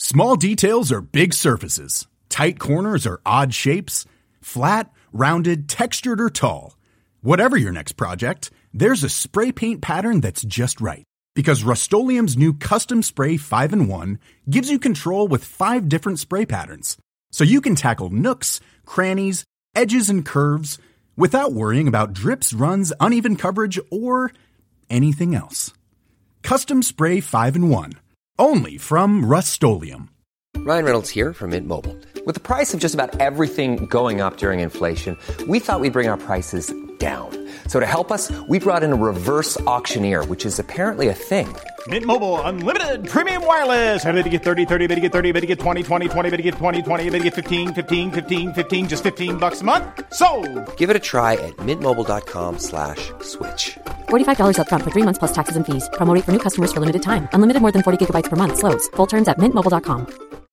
Small details are big surfaces. Tight corners are odd shapes. Flat, rounded, textured, or tall. Whatever your next project, there's a spray paint pattern that's just right. Because Rust-Oleum's new Custom Spray 5-in-1 gives you control with 5 different spray patterns. So you can tackle nooks, crannies, edges, and curves without worrying about drips, runs, uneven coverage, or anything else. Custom Spray 5-in-1. Only from Rust-Oleum. Ryan Reynolds here from Mint Mobile. With the price of just about everything going up during inflation, we thought we'd bring our prices down. So to help us, we brought in a reverse auctioneer, which is apparently a thing. Mint Mobile Unlimited Premium Wireless. How to get 30, 30, bit to get 30, bit to get 20, 20, 20, bit to get 20, 20, bit to get 15, 15, 15, 15, just $15 a month? Sold! Give it a try at mintmobile.com/switch. $45 up front for 3 months plus taxes and fees. Promo rate for new customers for limited time. Unlimited more than 40 gigabytes per month. Slows full terms at mintmobile.com.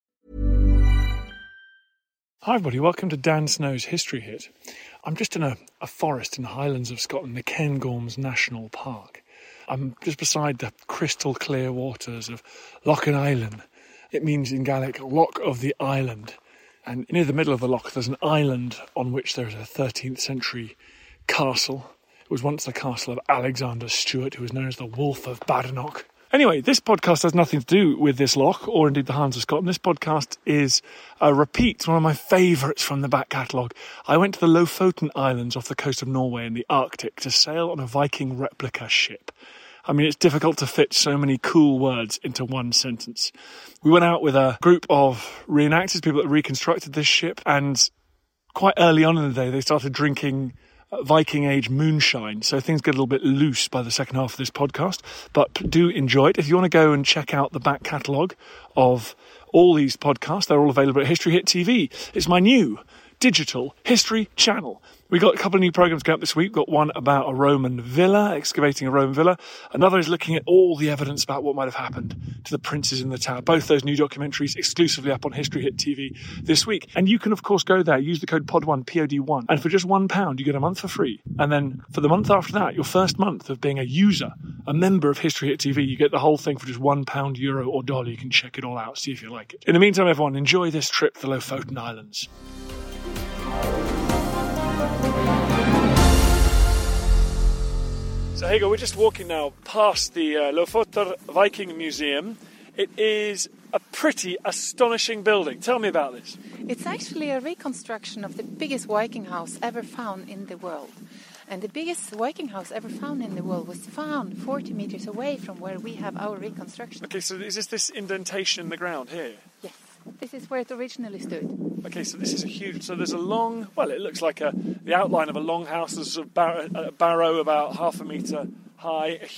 Hi everybody, welcome to Dan Snow's History Hit. I'm just in a forest in the Highlands of Scotland, the Cairngorms National Park. I'm just beside the crystal clear waters of Loch an Island. It means in Gaelic, Loch of the Island. And near the middle of the loch there's an island on which there's a 13th century castle. It was once the castle of Alexander Stewart, who was known as the Wolf of Badenoch. Anyway, this podcast has nothing to do with this loch, or indeed the Highlands of Scotland. This podcast is a repeat, one of my favourites from the back catalogue. I went to the Lofoten Islands off the coast of Norway in the Arctic to sail on a Viking replica ship. I mean, it's difficult to fit so many cool words into one sentence. We went out with a group of reenactors, people that reconstructed this ship, and quite early on in the day they started drinking Viking age moonshine, so things get a little bit loose by the second half of this podcast, but do enjoy it. If you want to go and check out the back catalogue of all these podcasts, they're all available at History Hit TV. It's my new digital history channel. We got a couple of new programs going up this week. We've got one about a Roman villa, excavating a Roman villa. Another is looking at all the evidence about what might have happened to the princes in the tower. Both those new documentaries exclusively up on History Hit TV this week. And you can, of course, go there, use the code POD1, POD1, and for just £1, you get a month for free. And then for the month after that, your first month of being a user, a member of History Hit TV, you get the whole thing for just £1, euro, or dollar. You can check it all out, see if you like it. In the meantime, everyone, enjoy this trip to the Lofoten Islands. So here you go, we're just walking now past the Lofoten Viking Museum. It is a pretty astonishing building. Tell me about this. It's actually a reconstruction of the biggest Viking house ever found in the world. And the biggest Viking house ever found in the world was found 40 meters away from where we have our reconstruction. Okay, so is this indentation in the ground here? Yes, this is where it originally stood. Okay, so this is a huge... So there's a long... Well, it looks like the outline of a long house. There's a barrow about half a metre high. A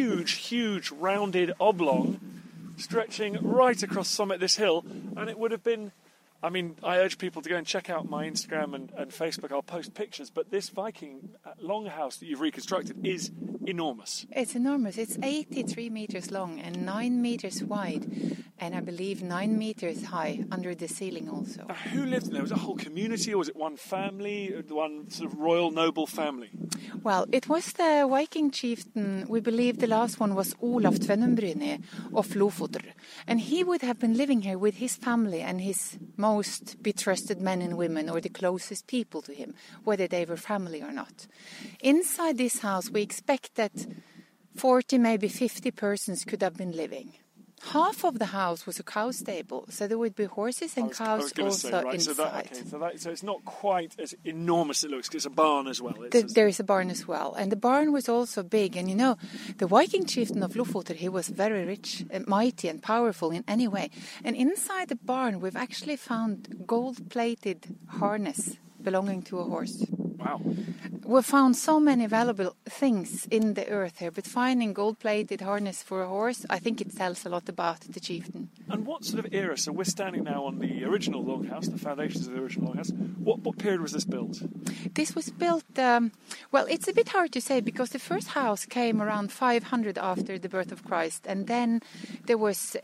huge, rounded oblong stretching right across summit this hill. And it would have been... I mean, I urge people to go and check out my Instagram and Facebook. I'll post pictures. But this Viking longhouse that you've reconstructed is enormous. It's enormous. It's 83 meters long and 9 meters wide. And I believe 9 meters high under the ceiling also. Now, who lived in there? Was it a whole community, or was it one family, one sort of royal noble family? Well, it was the Viking chieftain, we believe the last one was Olaf Tvennumbruni of Lofoten. And he would have been living here with his family and his most betrusted men and women, or the closest people to him, whether they were family or not. Inside this house, we expect that 40, maybe 50 persons could have been living. Half of the house was a cow stable, so there would be horses and cows also inside. So it's not quite as enormous as it looks, it's a barn as well. There is a barn as well, and the barn was also big. And you know, the Viking chieftain of Lofoten, he was very rich, and mighty and powerful in any way. And inside the barn, we've actually found gold-plated harness belonging to a horse. Wow. We found so many valuable things in the earth here, but finding gold-plated harness for a horse, I think it tells a lot about the chieftain. And what sort of era? So we're standing now on the original longhouse, the foundations of the original longhouse. What period was this built? This was built, well, it's a bit hard to say, because the first house came around 500 after the birth of Christ, and then it was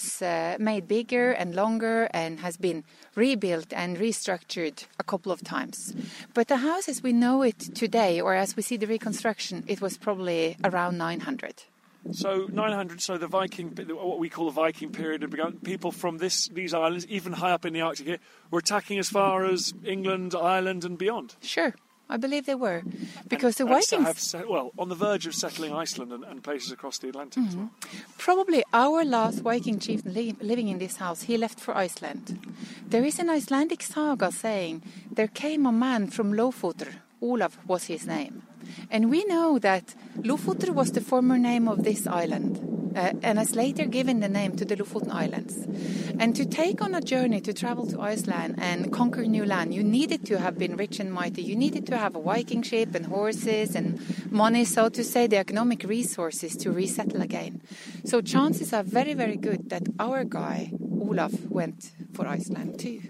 made bigger and longer and has been rebuilt and restructured a couple of times. But the house as we know it today, or as we see the reconstruction, it was probably around 900. So 900, so the Viking, what we call the Viking period had begun. People from these islands, even high up in the Arctic here, were attacking as far as England, Ireland and beyond. Sure, I believe they were. Because the Vikings... on the verge of settling Iceland and places across the Atlantic as well. Probably our last Viking chieftain living in this house, he left for Iceland. There is an Icelandic saga saying there came a man from Lofoten. Olaf was his name. And we know that Lofoten was the former name of this island and has later given the name to the Lofoten Islands. And to take on a journey to travel to Iceland and conquer new land, you needed to have been rich and mighty. You needed to have a Viking ship and horses and money, so to say, the economic resources to resettle again. So chances are very, very good that our guy, Olaf, went for Iceland too.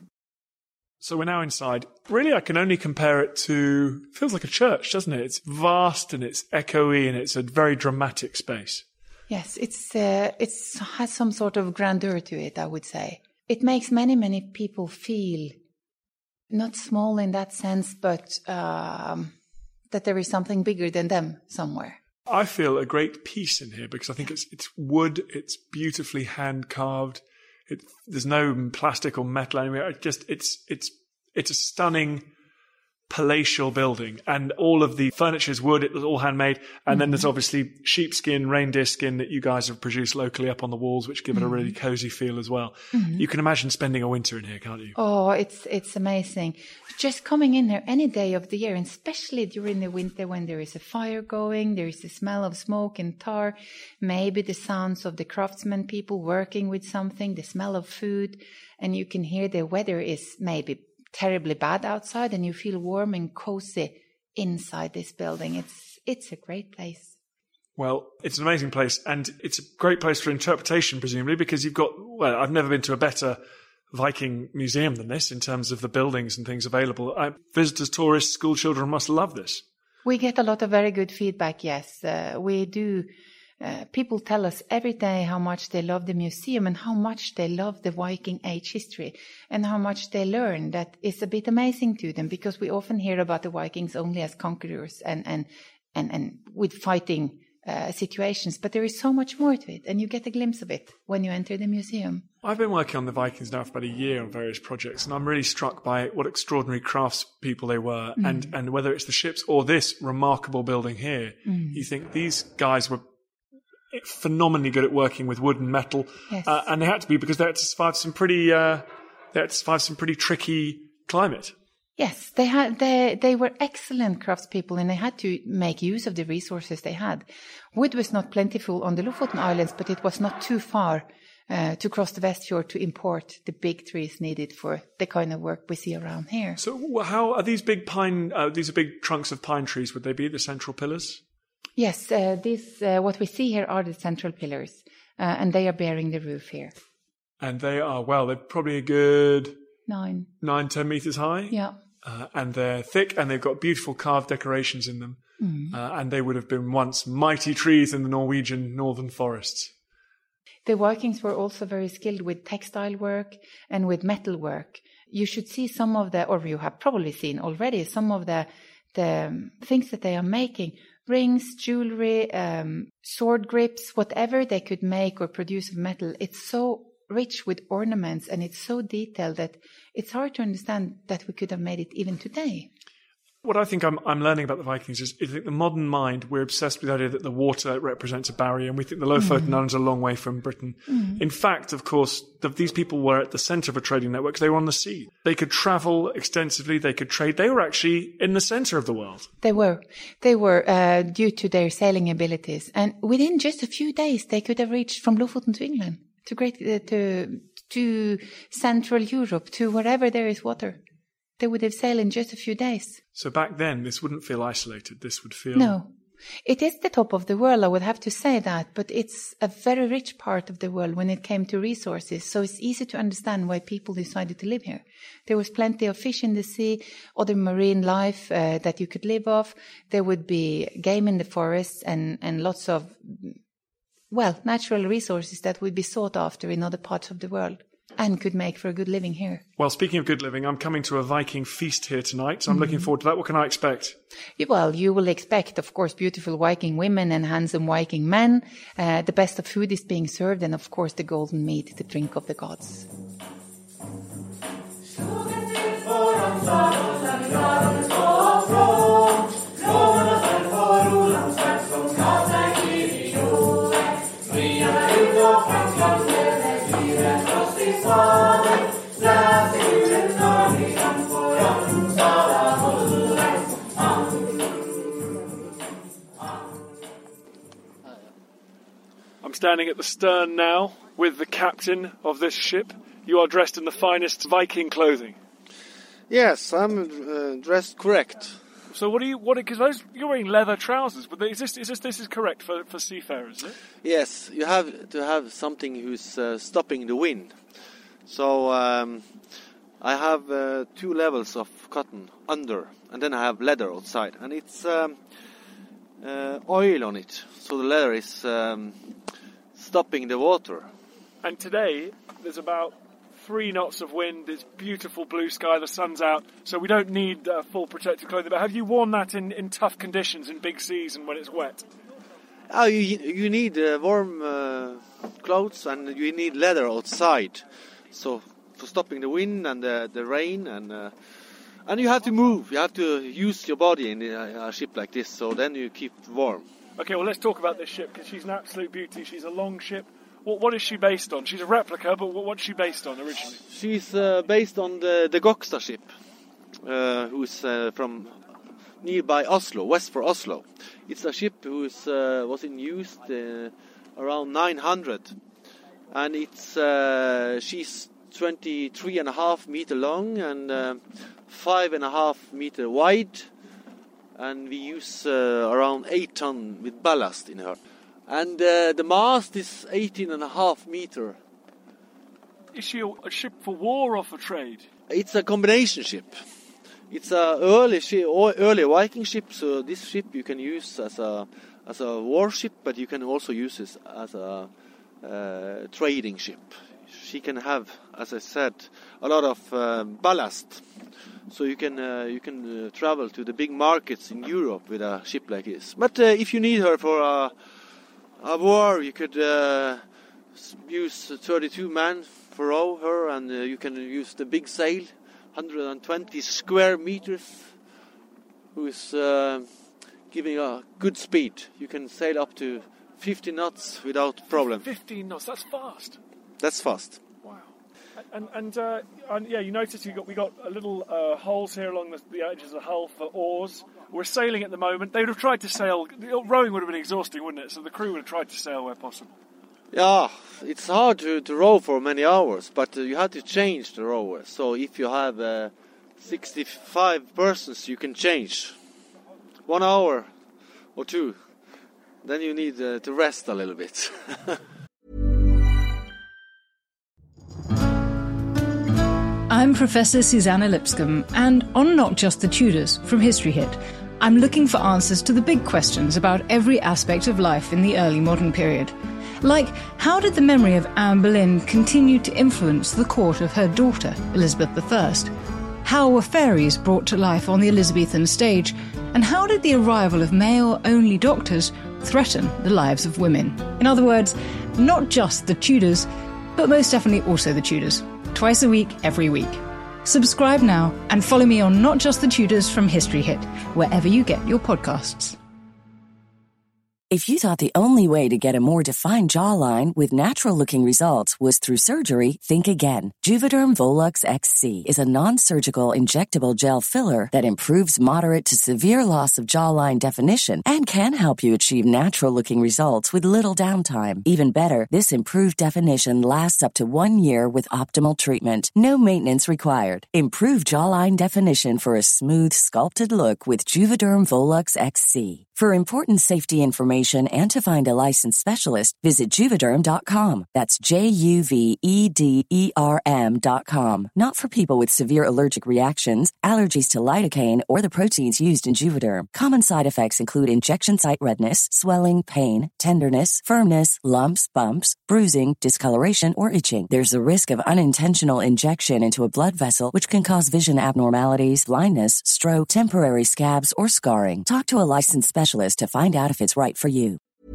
So we're now inside. Really, I can only compare it to... feels like a church, doesn't it? It's vast and it's echoey and it's a very dramatic space. Yes, it has some sort of grandeur to it, I would say. It makes many, many people feel not small in that sense, but that there is something bigger than them somewhere. I feel a great peace in here because I think it's wood, it's beautifully hand-carved. There's no plastic or metal anywhere. It's a stunning palatial building, and all of the furniture is wood. It was all handmade, and then there's obviously sheepskin, reindeer skin that you guys have produced locally up on the walls, which give it a really cozy feel as well. You can imagine spending a winter in here, can't you? Oh, it's amazing. Just coming in here any day of the year, and especially during the winter when there is a fire going, there is the smell of smoke and tar, maybe the sounds of the craftsmen people working with something, the smell of food, and you can hear the weather is maybe terribly bad outside and you feel warm and cozy inside this building. It's a great place. Well, it's an amazing place, and it's a great place for interpretation, presumably, because I've never been to a better Viking museum than this in terms of the buildings and things available. Visitors, tourists, school children must love this. We get a lot of very good feedback, yes. We do. People tell us every day how much they love the museum and how much they love the Viking Age history and how much they learn. That is a bit amazing to them, because we often hear about the Vikings only as conquerors and with fighting situations. But there is so much more to it, and you get a glimpse of it when you enter the museum. I've been working on the Vikings now for about a year on various projects, and I'm really struck by what extraordinary craftspeople they were. And whether it's the ships or this remarkable building here, you think these guys were phenomenally good at working with wood and metal, yes. And they had to be, because they had to survive some pretty tricky climate. Yes, they were excellent craftspeople, and they had to make use of the resources they had. Wood was not plentiful on the Lofoten Islands, but it was not too far to cross the Westfjord to import the big trees needed for the kind of work we see around here. So, how are these big these are big trunks of pine trees? Would they be the central pillars? Yes, what we see here are the central pillars, and they are bearing the roof here. And they are, they're probably a good 10 meters high. Yeah. And they're thick, and they've got beautiful carved decorations in them. And they would have been once mighty trees in the Norwegian northern forests. The Vikings were also very skilled with textile work and with metal work. You should see some of or you have probably seen already, some of the things that they are making. Rings, jewelry, sword grips, whatever they could make or produce of metal. It's so rich with ornaments and it's so detailed that it's hard to understand that we could have made it even today. What I think I'm learning about the Vikings is I think the modern mind, we're obsessed with the idea that the water represents a barrier, and we think the Lofoten Islands are a long way from Britain. In fact, of course, these people were at the centre of a trading network because they were on the sea. They could travel extensively, they could trade. They were actually in the centre of the world. They were due to their sailing abilities. And within just a few days, they could have reached from Lofoten to England, to Central Europe, to wherever there is water. They would have sailed in just a few days. So back then, this wouldn't feel isolated. This would feel... No. It is the top of the world, I would have to say that, but it's a very rich part of the world when it came to resources, so it's easy to understand why people decided to live here. There was plenty of fish in the sea, other marine life that you could live off. There would be game in the forests and lots of, natural resources that would be sought after in other parts of the world. and could make for a good living here. Well, speaking of good living, I'm coming to a Viking feast here tonight, so I'm looking forward to that. What can I expect? Well, you will expect, of course, beautiful Viking women and handsome Viking men. The best of food is being served, and of course the golden mead, the drink of the gods. I'm standing at the stern now with the captain of this ship. You are dressed in the finest Viking clothing. Yes, I'm dressed correct. So because you're wearing leather trousers, but this is correct for seafarers, is it? Yes, you have to have something who's stopping the wind. So I have 2 levels of cotton under, and then I have leather outside, and it's oil on it, so the leather is stopping the water. And today there's about 3 knots of wind, it's beautiful blue sky, the sun's out, so we don't need full protective clothing. But have you worn that in tough conditions, in big seas and when it's wet? Oh, you need warm clothes, and you need leather outside, so for stopping the wind and the rain, and you have to move. You have to use your body in a ship like this, so then you keep warm. Okay, well, let's talk about this ship, because she's an absolute beauty. She's a long ship. What is she based on? She's a replica, but what's she based on originally? She's based on the Gokstad ship, who's from nearby Oslo, west for Oslo. It's a ship who was in use around 900, and she's 23.5 meter long and 5.5 meter wide, and we use around 8 ton with ballast in her. And the mast is 18.5 meter. Is she a ship for war or for trade? It's a combination ship. It's a early Viking ship, so this ship you can use as a warship, but you can also use it as a trading ship. She can have, as I said, a lot of ballast, so you can travel to the big markets in Europe with a ship like this. But if you need her for a war, you could use 32 men for row her, and you can use the big sail, 120 square meters, who is giving a good speed. You can sail up to 50 knots without problem. 15 knots, that's fast. That's fast. Wow. And yeah, you notice we got a little holes here along the edges of the hull for oars. We're sailing at the moment. They would have tried to sail. Rowing would have been exhausting, wouldn't it? So the crew would have tried to sail where possible. Yeah, it's hard to row for many hours, but you have to change the rower. So if you have 65 persons, you can change 1 hour or 2. Then you need to rest a little bit. I'm Professor Susanna Lipscomb, and on Not Just the Tudors from History Hit, I'm looking for answers to the big questions about every aspect of life in the early modern period. Like, how did the memory of Anne Boleyn continue to influence the court of her daughter, Elizabeth I? How were fairies brought to life on the Elizabethan stage? And how did the arrival of male-only doctors threaten the lives of women? In other words, not just the Tudors, but most definitely also the Tudors. Twice a week, every week. Subscribe now and follow me on Not Just the Tudors from History Hit, wherever you get your podcasts. If you thought the only way to get a more defined jawline with natural-looking results was through surgery, think again. Juvederm Volux XC is a non-surgical injectable gel filler that improves moderate to severe loss of jawline definition and can help you achieve natural-looking results with little downtime. Even better, this improved definition lasts up to 1 year with optimal treatment. No maintenance required. Improve jawline definition for a smooth, sculpted look with Juvederm Volux XC. For important safety information and to find a licensed specialist, visit Juvederm.com. That's JUVEDERM.com. Not for people with severe allergic reactions, allergies to lidocaine, or the proteins used in Juvederm. Common side effects include injection site redness, swelling, pain, tenderness, firmness, lumps, bumps, bruising, discoloration, or itching. There's a risk of unintentional injection into a blood vessel, which can cause vision abnormalities, blindness, stroke, temporary scabs, or scarring. Talk to a licensed specialist to find out if it's right for you.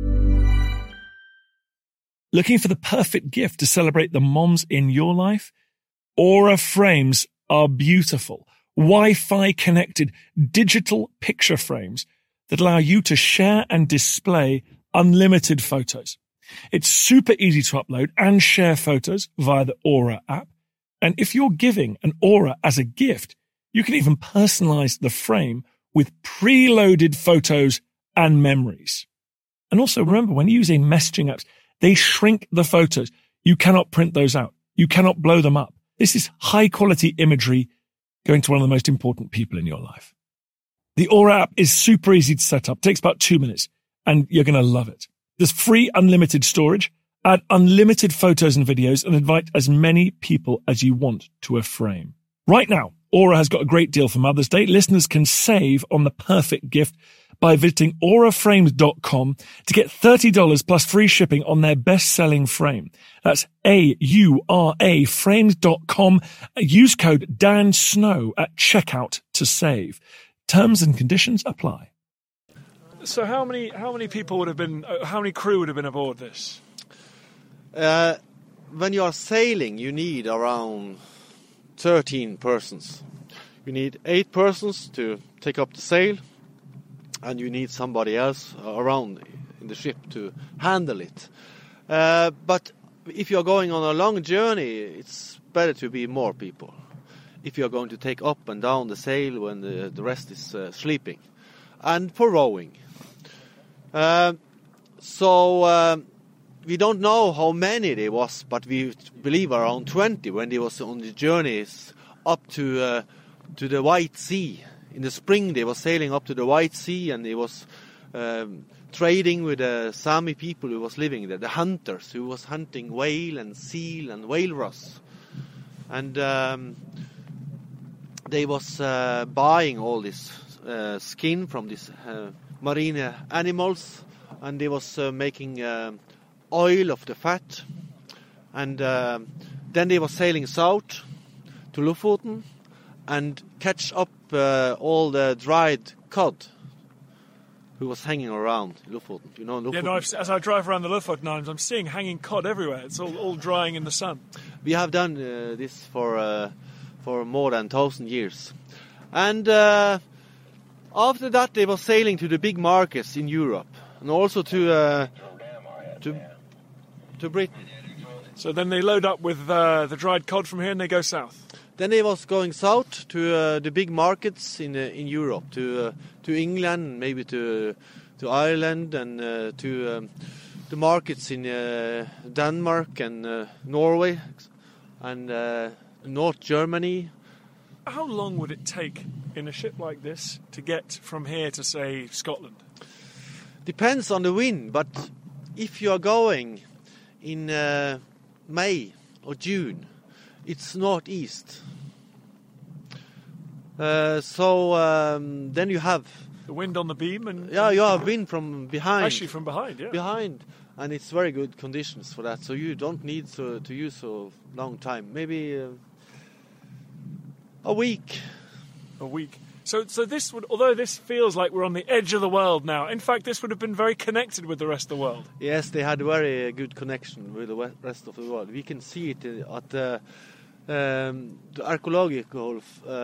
Looking for the perfect gift to celebrate the moms in your life? Aura frames are beautiful, Wi-Fi connected digital picture frames that allow you to share and display unlimited photos. It's super easy to upload and share photos via the Aura app. And if you're giving an Aura as a gift, you can even personalize the frame with preloaded photos and memories. And also remember, when using messaging apps, they shrink the photos. You cannot print those out. You cannot blow them up. This is high quality imagery going to one of the most important people in your life. The Aura app is super easy to set up. It takes about 2 minutes and you're going to love it. There's free unlimited storage, add unlimited photos and videos, and invite as many people as you want to a frame. Right now, Aura has got a great deal for Mother's Day. Listeners can save on the perfect gift by visiting auraframes.com to get $30 plus free shipping on their best-selling frame. That's AURA frames.com. Use code DANSNOW at checkout to save. Terms and conditions apply. So how many people would have been, how many crew would have been aboard this? When you are sailing, you need around 13 persons. You need 8 persons to take up the sail, and you need somebody else around in the ship to handle it. But if you're going on a long journey, it's better to be more people. If you're going to take up and down the sail when the rest is sleeping. And for rowing. We don't know how many there was, but we believe around 20 when they was on the journeys up to the White Sea. In the spring they were sailing up to the White Sea, and they was trading with the Sami people who was living there, the hunters who was hunting whale and seal and walrus. And they was buying all this skin from these marine animals, and they was making oil of the fat, and then they were sailing south to Lofoten and catch up all the dried cod who was hanging around Lofoten. You know Lofoten? Yeah, no, as I drive around the Lofoten Islands, I'm seeing hanging cod everywhere. It's all drying in the sun. We have done this for more than 1,000 years. And after that they were sailing to the big markets in Europe, and also to Britain. So then they load up with the dried cod from here and they go south. Then they was going south to the big markets in Europe, to England, maybe to Ireland, and to the markets in Denmark and Norway and North Germany. How long would it take in a ship like this to get from here to, say, Scotland? Depends on the wind, but if you are going in May or June, it's northeast. Then you have the wind on the beam, and you have wind from behind. Actually, from behind, yeah. Behind, and it's very good conditions for that. So you don't need to use so long time. Maybe a week. A week. So this would, although this feels like we're on the edge of the world now, in fact, this would have been very connected with the rest of the world. Yes, they had a very good connection with the rest of the world. We can see it at the archaeological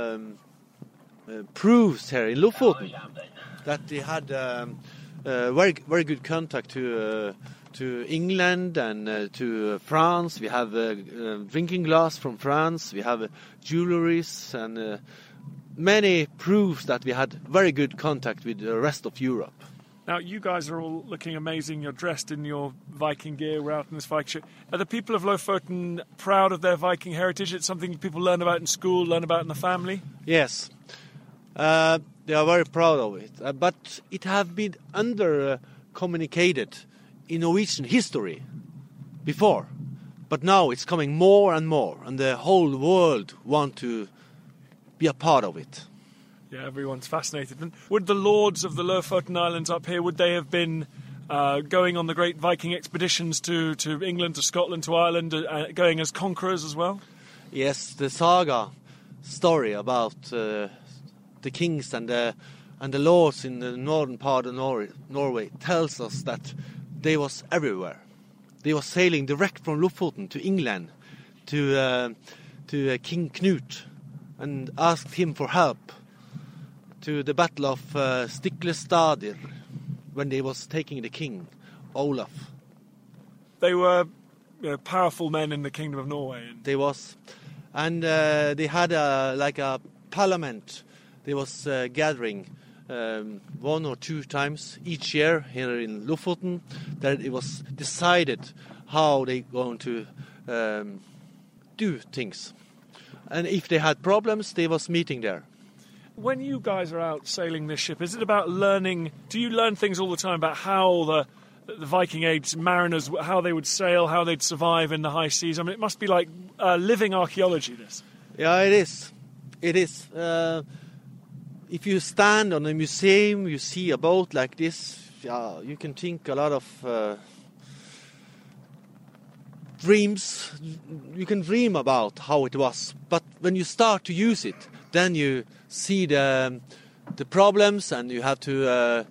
proofs here in Lofoten that they had very very good contact to England and to France. We have drinking glass from France. We have jewelries and many proofs that we had very good contact with the rest of Europe. Now, you guys are all looking amazing. You're dressed in your Viking gear. We're out in this Viking ship. Are the people of Lofoten proud of their Viking heritage? It's something people learn about in school, learn about in the family? Yes. The They are very proud of it. But it have been under-communicated in Norwegian history before. But now it's coming more and more, and the whole world want to be a part of it. Yeah, everyone's fascinated. And would the lords of the Lofoten Islands up here, would they have been going on the great Viking expeditions to England, to Scotland, to Ireland, going as conquerors as well? Yes, the saga story about the kings and the lords in the northern part of Norway tells us that they was everywhere. They were sailing direct from Lofoten to England to King Knut and asked him for help to the Battle of Stiklestadir when they was taking the king, Olaf. They were powerful men in the Kingdom of Norway. They was. And they had a parliament. They was gathering 1 or 2 times each year here in Lofoten. That it was decided how they going to do things. And if they had problems, they was meeting there. When you guys are out sailing this ship, is it about learning? Do you learn things all the time about how the Viking age mariners, how they would sail, how they'd survive in the high seas? I mean, it must be like living archaeology, this. Yeah, it is. It is. If you stand on a museum, you see a boat like this, you can think a lot of dreams. You can dream about how it was. But when you start to use it, then you see the problems, and you have to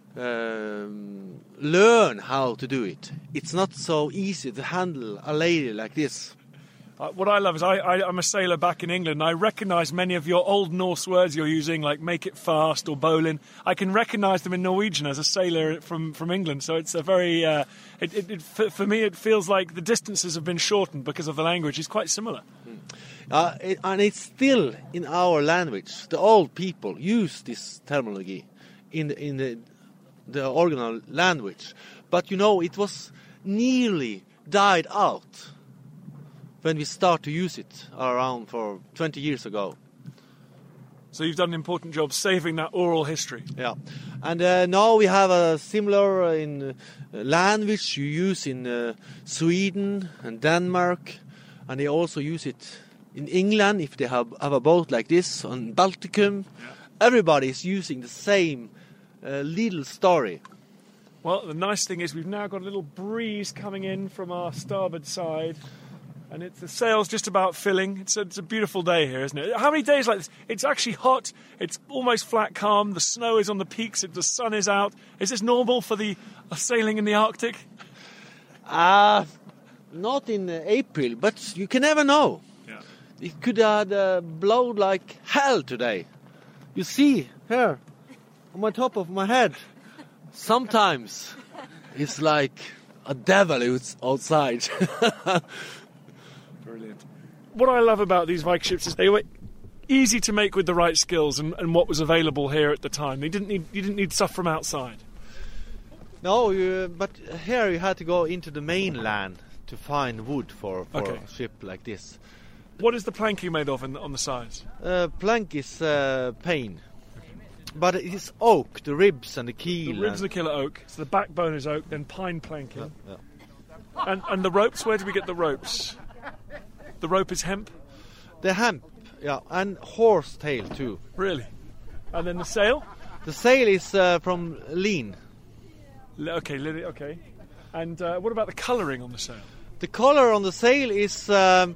learn how to do it. It's not so easy to handle a lady like this. What I love is I'm a sailor back in England, and I recognise many of your Old Norse words you're using, like make it fast or bowlin. I can recognise them in Norwegian as a sailor from England, so it's a very... for me, it feels like the distances have been shortened because of the language. It's quite similar. And it's still in our language. The old people use this terminology in the original language. But, it was nearly died out when we start to use it around for 20 years ago. So you've done an important job saving that oral history. Yeah. And now we have a similar in language you use in Sweden and Denmark, and they also use it in England if they have a boat like this on Balticum. Yeah. Everybody is using the same little story. Well, the nice thing is we've now got a little breeze coming in from our starboard side, and the sail's just about filling. It's a beautiful day here, isn't it? How many days like this? It's actually hot. It's almost flat calm. The snow is on the peaks. The sun is out. Is this normal for the sailing in the Arctic? Not in April, but you can never know. Yeah. It could have blown like hell today. You see here on my top of my head. Sometimes it's like a devil who's outside. Brilliant. What I love about these Viking ships is they were easy to make with the right skills and what was available here at the time. You didn't need stuff from outside. No, but here you had to go into the mainland to find wood for a ship like this. What is the planking made of on the sides? Plank is pane. But it is oak, the ribs and the keel. The ribs and the keel are oak, so the backbone is oak, then pine planking. Yeah. And the ropes, where do we get the ropes? The rope is hemp? The hemp, yeah, and horse tail too. Really? And then the sail? The sail is from lean. Okay. And what about the colouring on the sail? The colour on the sail is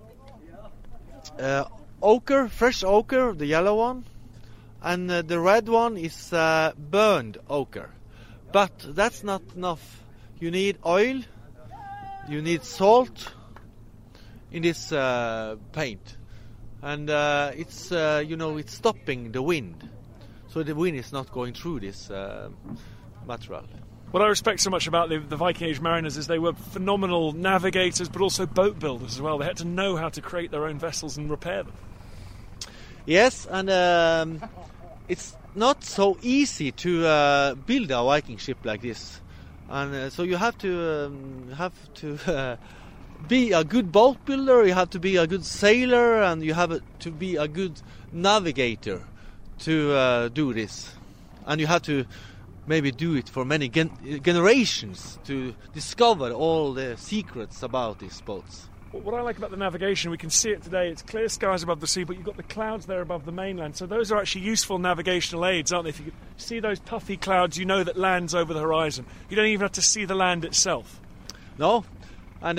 ochre, fresh ochre, the yellow one. And the red one is burned ochre. But that's not enough. You need oil, you need salt in this paint. And it's, it's stopping the wind. So the wind is not going through this material. What I respect so much about the Viking Age mariners is they were phenomenal navigators, but also boat builders as well. They had to know how to create their own vessels and repair them. Yes, and it's not so easy to build a Viking ship like this, and so you have to be a good boat builder. You have to be a good sailor, and you have to be a good navigator to do this. and you have to maybe do it for many generations to discover all the secrets about these boats. What I like about the navigation, we can see it today, it's clear skies above the sea, but you've got the clouds there above the mainland, so those are actually useful navigational aids, aren't they? If you see those puffy clouds, you know that land's over the horizon. You don't even have to see the land itself. No, but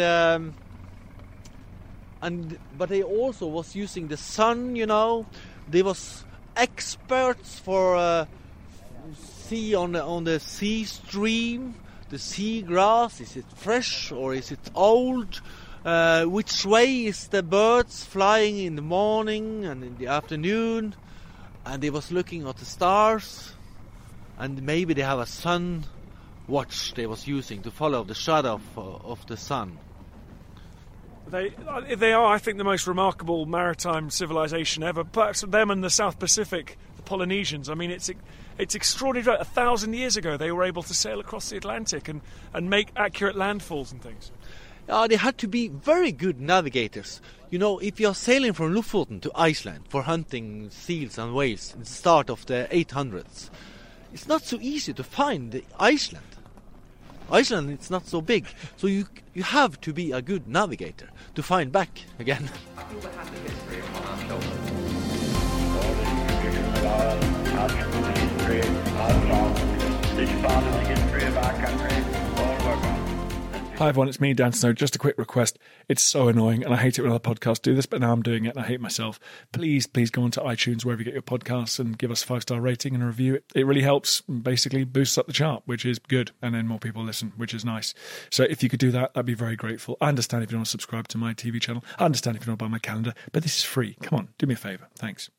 they also was using the sun, you know. They was experts for see on the sea stream, the sea grass. Is it fresh or is it old? Which way is the birds flying in the morning and in the afternoon? And they was looking at the stars, and maybe they have a sun watch they was using to follow the shadow of the sun. They are, I think, the most remarkable maritime civilization ever. Perhaps them and the South Pacific, the Polynesians. I mean, it's extraordinary. 1,000 years ago, they were able to sail across the Atlantic and make accurate landfalls and things. They had to be very good navigators. You know, if you are sailing from Lofoten to Iceland for hunting seals and whales in the start of the 800s, it's not so easy to find Iceland. Iceland, it's not so big, so you have to be a good navigator to find back again. Hi everyone, it's me, Dan Snow. Just a quick request. It's so annoying and I hate it when other podcasts do this, but now I'm doing it and I hate myself. Please go onto iTunes, wherever you get your podcasts, and give us a 5-star rating and a review. It really helps, basically boosts up the chart, which is good, and then more people listen, which is nice. So if you could do that, I'd be very grateful. I understand if you don't want to subscribe to my TV channel. I understand if you don't buy my calendar, but this is free. Come on, do me a favour. Thanks.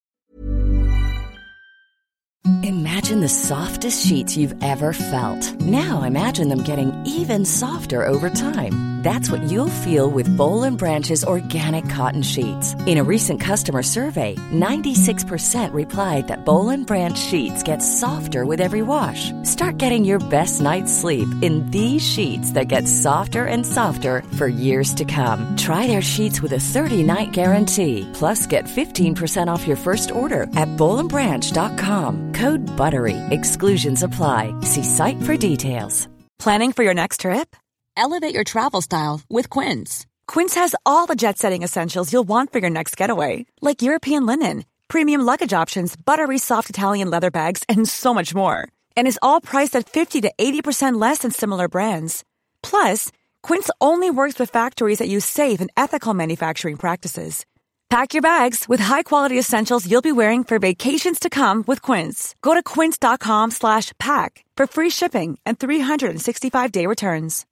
Imagine the softest sheets you've ever felt. Now imagine them getting even softer over time. That's what you'll feel with Boll & Branch's organic cotton sheets. In a recent customer survey, 96% replied that Boll & Branch sheets get softer with every wash. Start getting your best night's sleep in these sheets that get softer and softer for years to come. Try their sheets with a 30-night guarantee. Plus, get 15% off your first order at bollandbranch.com. Code BUTTERY. Exclusions apply. See site for details. Planning for your next trip? Elevate your travel style with Quince. Quince has all the jet-setting essentials you'll want for your next getaway, like European linen, premium luggage options, buttery soft Italian leather bags, and so much more. And is all priced at 50 to 80% less than similar brands. Plus, Quince only works with factories that use safe and ethical manufacturing practices. Pack your bags with high-quality essentials you'll be wearing for vacations to come with Quince. Go to quince.com/pack for free shipping and 365-day returns.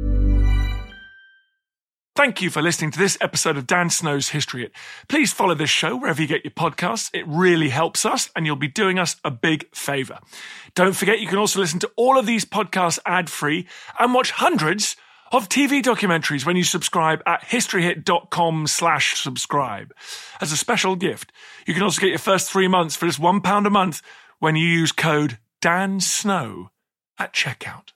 Thank you for listening to this episode of Dan Snow's History Hit. Please follow this show wherever you get your podcasts. It really helps us, and you'll be doing us a big favour. Don't forget, you can also listen to all of these podcasts ad-free and watch hundreds of TV documentaries when you subscribe at historyhit.com/subscribe. As a special gift, you can also get your first 3 months for just £1 a month when you use code DANSNOW at checkout.